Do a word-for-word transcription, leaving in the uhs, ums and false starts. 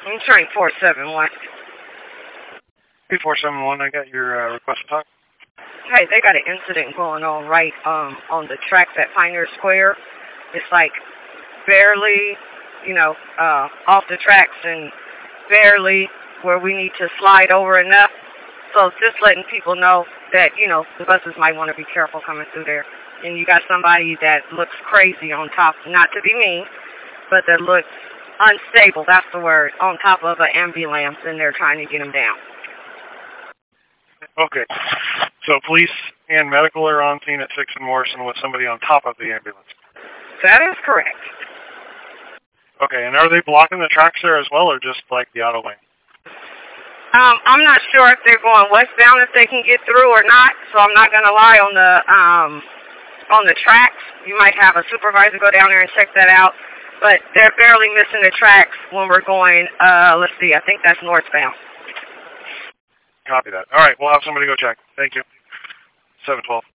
I'm train four seven one. three four seven one, I got your uh, request to talk. Hey, they got an incident going on right um, on the tracks at Pioneer Square. It's like barely, you know, uh, off the tracks and barely where we need to slide over enough. So just letting people know that, you know, the buses might want to be careful coming through there. And you got somebody that looks crazy on top, not to be mean, but that looks unstable, that's the word, on top of an ambulance, and they're trying to get him down. Okay. So police and medical are on scene at six and Morrison with somebody on top of the ambulance. That is correct. Okay, and are they blocking the tracks there as well, or just like the auto lane? Um, I'm not sure if they're going westbound if they can get through or not, so I'm not going to lie on the um, on the tracks. You might have a supervisor go down there and check that out, but they're barely missing the tracks when we're going, uh, let's see, I think that's northbound. Copy that. All right, we'll have somebody go check. Thank you. seven twelve.